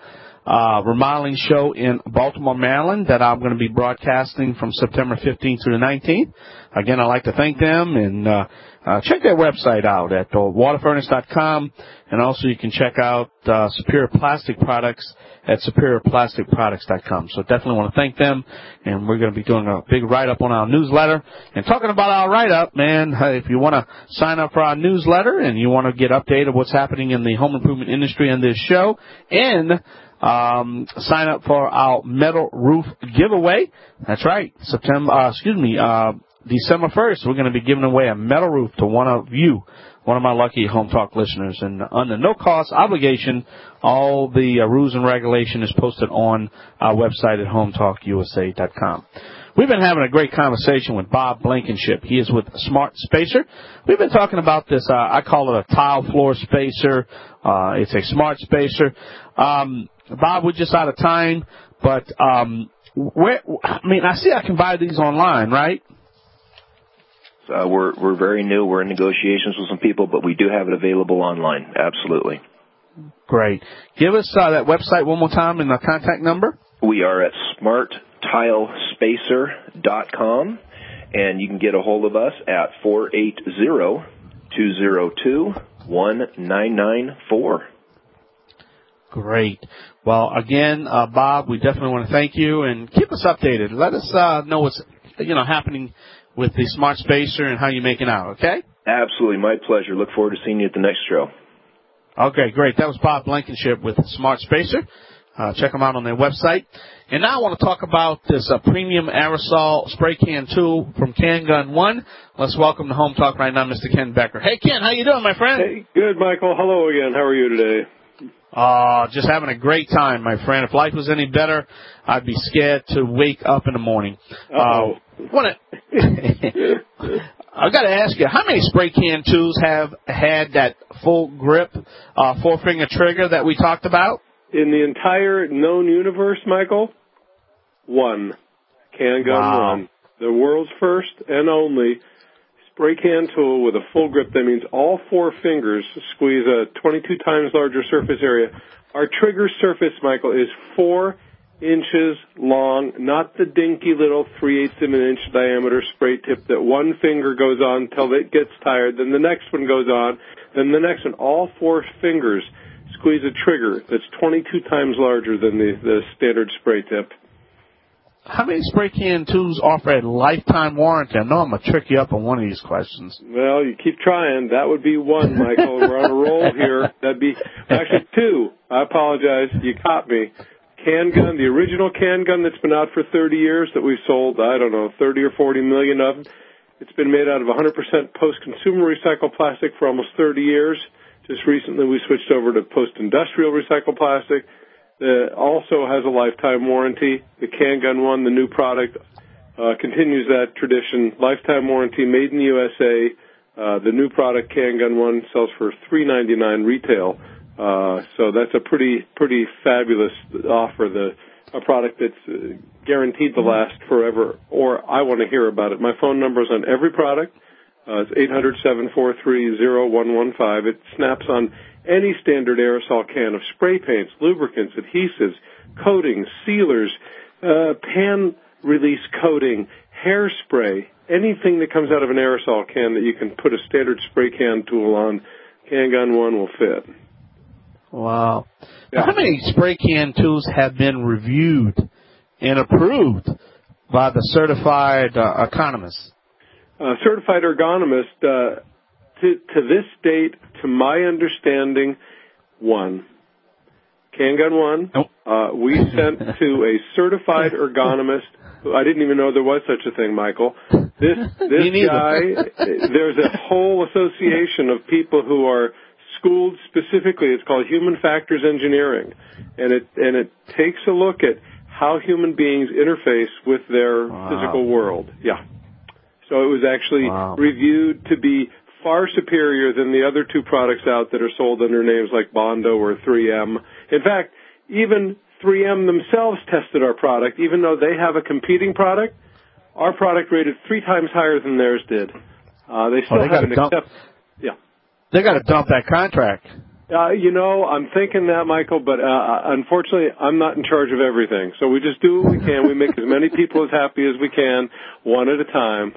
uh, remodeling show in Baltimore, Maryland that I'm going to be broadcasting from September fifteenth through the nineteenth. Again, I'd like to thank them and uh, uh, check their website out at uh, water furnace dot com. And also you can check out uh, Superior Plastic Products at superior plastic products dot com. So definitely want to thank them. And we're going to be doing a big write-up on our newsletter. And talking about our write-up, man, if you want to sign up for our newsletter and you want to get updated on what's happening in the home improvement industry and this show, and um, sign up for our metal roof giveaway. That's right. September, uh, excuse me, uh, December first, we're going to be giving away a metal roof to one of you, one of my lucky Home Talk listeners. And under no cost obligation, all the uh, rules and regulation is posted on our website at home talk u s a dot com. We've been having a great conversation with Bob Blankenship. He is with Smart Spacer. We've been talking about this, uh, I call it a tile floor spacer. Uh, it's a smart spacer. Um, Bob, we're just out of time, but um, where, I mean, I see I can buy these online, right? Uh, we're we're very new. We're in negotiations with some people, but we do have it available online. Absolutely. Great. Give us uh, that website one more time and the contact number. We are at smart tile spacer dot com, and you can get a hold of us at four eight zero, two zero two, one nine nine four. Great. Well, again, uh, Bob, we definitely want to thank you, and keep us updated. Let us uh, know what's you know happening with the Smart Spacer and how you're making out, okay? Absolutely. My pleasure. Look forward to seeing you at the next show. Okay, great. That was Bob Blankenship with Smart Spacer. Uh, check them out on their website. And now I want to talk about this uh, premium aerosol spray can tool from Can Gun One. Let's welcome to Home Talk right now, Mister Ken Becker. Hey, Ken, how you doing, my friend? Hey, good, Michael. Hello again. How are you today? Uh, just having a great time, my friend. If life was any better, I'd be scared to wake up in the morning. Uh-oh. Uh, wanna, I've got to ask you, how many spray can tools have had that full grip, uh, four-finger trigger that we talked about? In the entire known universe, Michael, one. Can Gun Wow. One. The world's first and only spray can tool with a full grip. That means all four fingers squeeze a twenty-two times larger surface area. Our trigger surface, Michael, is four inches long, not the dinky little three-eighths of an inch diameter spray tip that one finger goes on until it gets tired, then the next one goes on, then the next one. All four fingers squeeze a trigger that's twenty-two times larger than the, the standard spray tip. How many spray can tools offer a lifetime warranty? I know I'm going to trick you up on one of these questions. Well, you keep trying. That would be one, Michael. We're on a roll here. That'd be actually two. I apologize. You caught me. Can Gun, the original Can Gun that's been out for thirty years that we've sold, I don't know, thirty or forty million of. It's been made out of one hundred percent post-consumer recycled plastic for almost thirty years. Just recently we switched over to post-industrial recycled plastic. That also has a lifetime warranty. The Can Gun One, the new product, uh, continues that tradition. Lifetime warranty, made in the U S A. Uh, the new product, Can Gun One, sells for three ninety-nine retail. Uh, so that's a pretty, pretty fabulous offer. The a product that's uh, guaranteed to last forever. Or I want to hear about it. My phone number is on every product. Uh, it's eight hundred, seven four three, zero one one five. It snaps on any standard aerosol can of spray paints, lubricants, adhesives, coatings, sealers, uh, pan release coating, hairspray, anything that comes out of an aerosol can that you can put a standard spray can tool on, Can Gun One will fit. Wow. Yeah. Now, how many spray can tools have been reviewed and approved by the certified uh, economists? Uh, certified ergonomist, uh, to, to this date, to my understanding, one. Can Gun One, nope. uh, we sent to a certified ergonomist. I didn't even know there was such a thing, Michael. This, this guy, there's a whole association of people who are schooled specifically. It's called Human Factors Engineering. And it, and it takes a look at how human beings interface with their wow. physical world. Yeah. So it was actually wow. reviewed to be far superior than the other two products out that are sold under names like Bondo or three M. In fact, even three M themselves tested our product. Even though they have a competing product, our product rated three times higher than theirs did. Uh, they still oh, they haven't accepted. Yeah. They got to dump that contract. Uh, you know, I'm thinking that, Michael, but uh, unfortunately, I'm not in charge of everything. So we just do what we can. We make as many people as happy as we can, one at a time.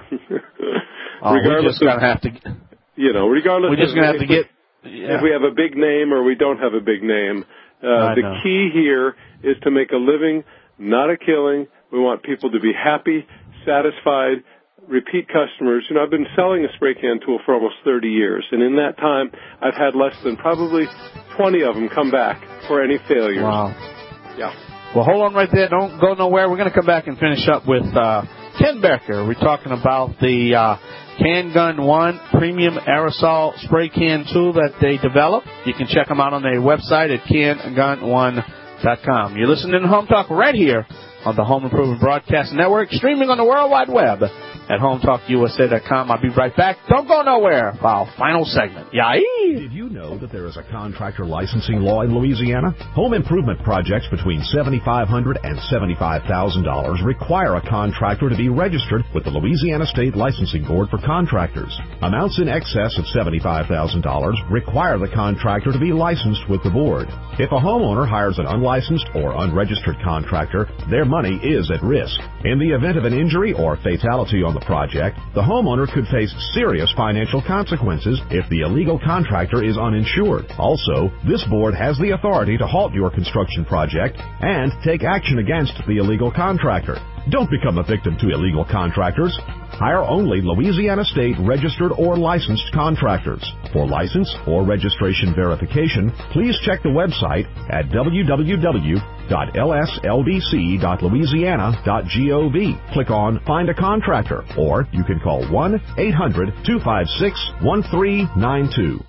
Oh, regardless, we're just gonna have to. You know, regardless. We're just gonna have to get. Yeah. If we have a big name or we don't have a big name, uh, the know. key here is to make a living, not a killing. We want people to be happy, satisfied, repeat customers. You know, I've been selling a spray can tool for almost thirty years, and in that time, I've had less than probably twenty of them come back for any failures. Wow. Yeah. Well, hold on right there. Don't go nowhere. We're going to come back and finish up with uh, Ken Becker. We're talking about the uh, Can Gun One premium aerosol spray can tool that they developed. You can check them out on their website at can gun one dot com. You're listening to Home Talk right here on the Home Improvement Broadcast Network, streaming on the World Wide Web at home talk u s a dot com. I'll be right back. Don't go nowhere for our final segment. Yay! Did you know that there is a contractor licensing law in Louisiana? Home improvement projects between seven thousand five hundred dollars and seventy-five thousand dollars require a contractor to be registered with the Louisiana State Licensing Board for Contractors. Amounts in excess of seventy-five thousand dollars require the contractor to be licensed with the board. If a homeowner hires an unlicensed or unregistered contractor, their money is at risk. In the event of an injury or fatality on the project, the homeowner could face serious financial consequences if the illegal contractor is uninsured. Also, this board has the authority to halt your construction project and take action against the illegal contractor. Don't become a victim to illegal contractors. Hire only Louisiana State registered or licensed contractors. For license or registration verification, please check the website at w w w dot l s l b c dot louisiana dot gov. Click on Find a Contractor, or you can call one eight hundred two five six one three nine two.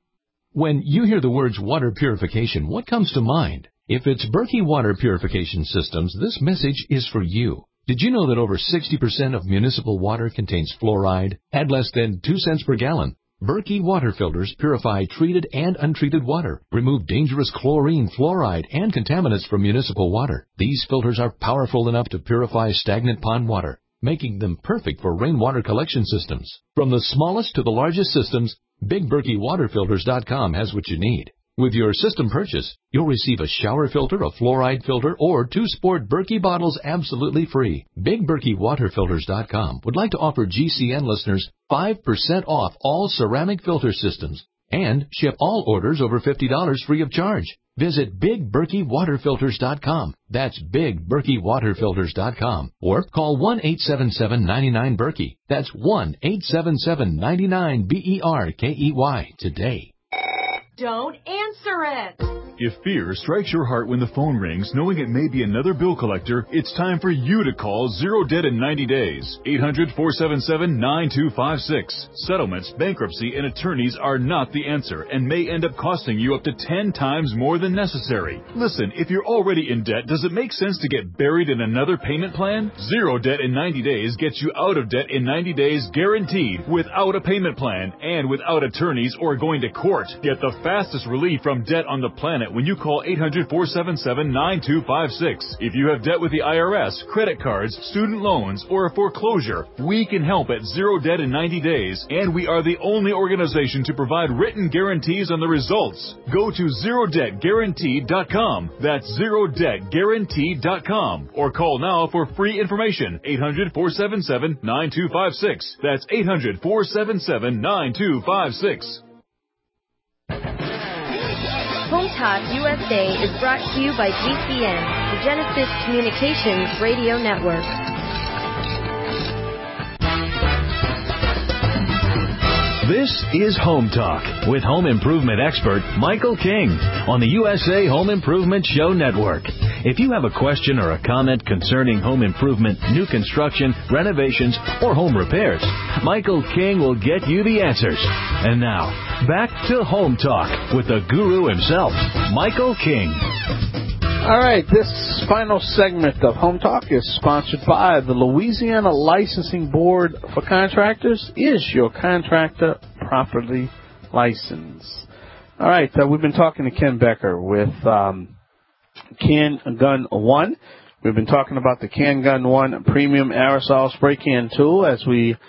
When you hear the words water purification, what comes to mind? If it's Berkey Water Purification Systems, this message is for you. Did you know that over sixty percent of municipal water contains fluoride at less than two cents per gallon? Berkey water filters purify treated and untreated water, remove dangerous chlorine, fluoride, and contaminants from municipal water. These filters are powerful enough to purify stagnant pond water, making them perfect for rainwater collection systems. From the smallest to the largest systems, Big Berkey Water Filters dot com has what you need. With your system purchase, you'll receive a shower filter, a fluoride filter, or two sport Berkey bottles absolutely free. Big Berkey Water Filters dot com would like to offer G C N listeners five percent off all ceramic filter systems and ship all orders over fifty dollars free of charge. Visit Big Berkey Water Filters dot com. That's Big Berkey Water Filters dot com. Or call one eight seven seven, nine nine, Berkey. That's one eight seven seven, nine nine, B E R K E Y today. Don't answer it. If fear strikes your heart when the phone rings, knowing it may be another bill collector, it's time for you to call Zero Debt in ninety days. eight hundred, four seven seven, nine two five six. Settlements, bankruptcy, and attorneys are not the answer and may end up costing you up to ten times more than necessary. Listen, if you're already in debt, does it make sense to get buried in another payment plan? Zero Debt in ninety days gets you out of debt in ninety days guaranteed, without a payment plan and without attorneys or going to court. Get the fastest relief from debt on the planet when you call eight hundred, four seven seven, nine two five six. If you have debt with the I R S, credit cards, student loans, or a foreclosure, we can help at Zero Debt in ninety days, and we are the only organization to provide written guarantees on the results. Go to zero debt guaranteed dot com. That's zero debt guaranteed dot com. Or call now for free information. eight hundred, four seven seven, nine two five six. That's eight hundred, four seven seven, nine two five six. Home Talk U S A is brought to you by G C N, the Genesis Communications Radio Network. This is Home Talk with home improvement expert Michael King on the U S A Home Improvement Show Network. If you have a question or a comment concerning home improvement, new construction, renovations, or home repairs, Michael King will get you the answers. And now, back to Home Talk with the guru himself, Michael King. All right, this final segment of Home Talk is sponsored by the Louisiana Licensing Board for Contractors. Is your contractor properly licensed? All right, uh, we've been talking to Ken Becker with um, Can Gun One. We've been talking about the Can Gun One premium aerosol spray can tool as we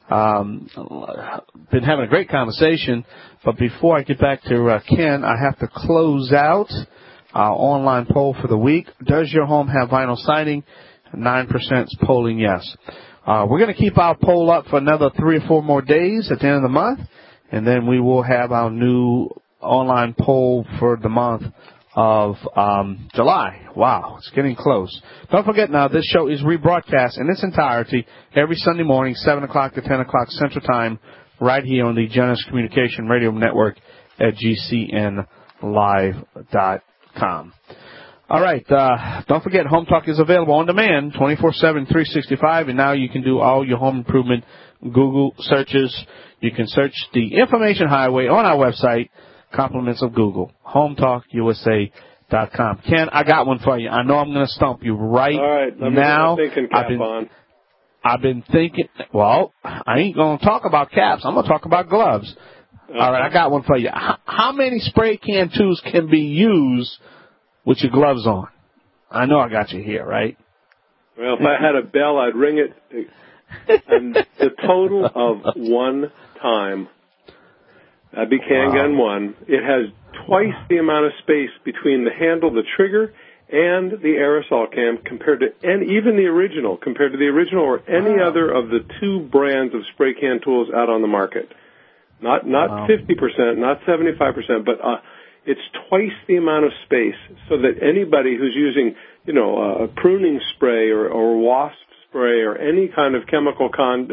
Um, been having a great conversation, but before I get back to uh, Ken, I have to close out our online poll for the week. Does your home have vinyl siding? nine percent polling yes. Uh, we're going to keep our poll up for another three or four more days at the end of the month, and then we will have our new online poll for the month of um, July. Wow, it's getting close. Don't forget now, this show is rebroadcast in its entirety every Sunday morning, seven o'clock to ten o'clock Central Time, right here on the Genesis Communication Radio Network at G C N live dot com. All right, uh, don't forget, Home Talk is available on demand twenty-four seven, three sixty-five, and now you can do all your home improvement Google searches. You can search the Information Highway on our website, compliments of Google, home talk U S A dot com. Ken, I got one for you. I know I'm going to stump you right, All right, let me now. get my thinking cap I've been, on. I've been thinking, well, I ain't going to talk about caps. I'm going to talk about gloves. Uh-huh. All right, I got one for you. How, how many spray can tools can be used with your gloves on? I know I got you here, right? Well, if I had a bell, I'd ring it. And the total of one time, that'd be Can Gun one. It has twice the amount of space between the handle, the trigger, and the aerosol can compared to, and even the original, compared to the original or any wow. other of the two brands of spray can tools out on the market. Not not wow. fifty percent, not seventy-five percent, but uh, it's twice the amount of space, so that anybody who's using, you know, a pruning spray or, or wasp spray or any kind of chemical con, uh,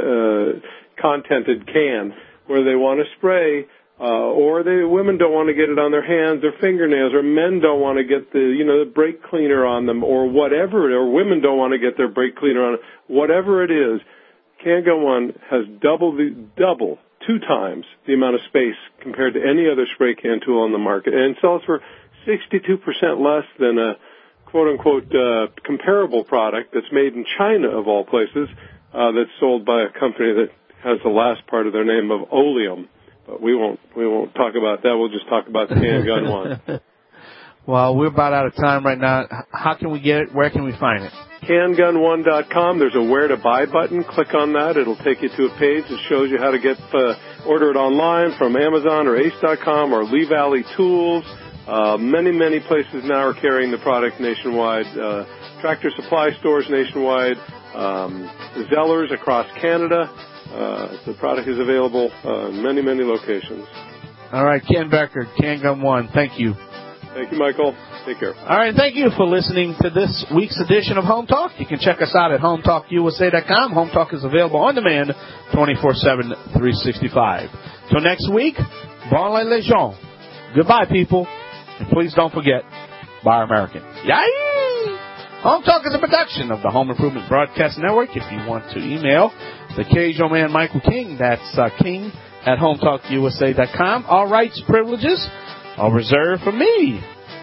uh, contented can where they want to spray, uh, or the women don't want to get it on their hands or fingernails, or men don't want to get the, you know, the brake cleaner on them, or whatever, or women don't want to get their brake cleaner on, whatever it is, Can Gun one has double the, double, two times the amount of space compared to any other spray can tool on the market, and sells for sixty-two percent less than a quote-unquote uh, comparable product that's made in China, of all places, uh, that's sold by a company that has the last part of their name of Oleum. But we won't we won't talk about that. We'll just talk about the Can Gun one. Well, we're about out of time right now. How can we get it? Where can we find it? can gun one dot com. There's a Where to Buy button. Click on that. It'll take you to a page that shows you how to get uh, order it online from Amazon or Ace dot com or Lee Valley Tools. Uh, many, many places now are carrying the product nationwide. Uh, Tractor Supply stores nationwide. Um, Zellers across Canada. Uh, the product is available uh, in many, many locations. All right, Ken Becker, Can Gun one. Thank you. Thank you, Michael. Take care. All right, thank you for listening to this week's edition of Home Talk. You can check us out at home talk U S A dot com. Home Talk is available on demand twenty-four seven, three sixty-five. Till next week, bon la legend. Goodbye, people. And please don't forget, buy American. Yay! Home Talk is a production of the Home Improvement Broadcast Network. If you want to email the Occasional Man Michael King, that's uh, King at home talk U S A dot com. All rights, privileges are reserved for me.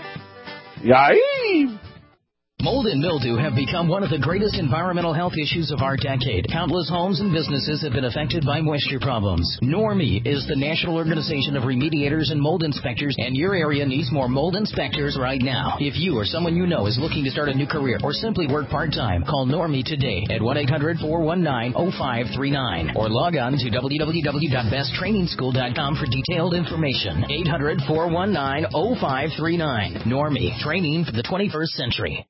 Yay! Mold and mildew have become one of the greatest environmental health issues of our decade. Countless homes and businesses have been affected by moisture problems. NORMI is the National Organization of Remediators and Mold Inspectors, and your area needs more mold inspectors right now. If you or someone you know is looking to start a new career or simply work part-time, call NORMI today at one eight hundred, four one nine, oh five three nine or log on to w w w dot best training school dot com for detailed information. eight hundred, four one nine, oh five three nine. NORMI, training for the twenty-first century.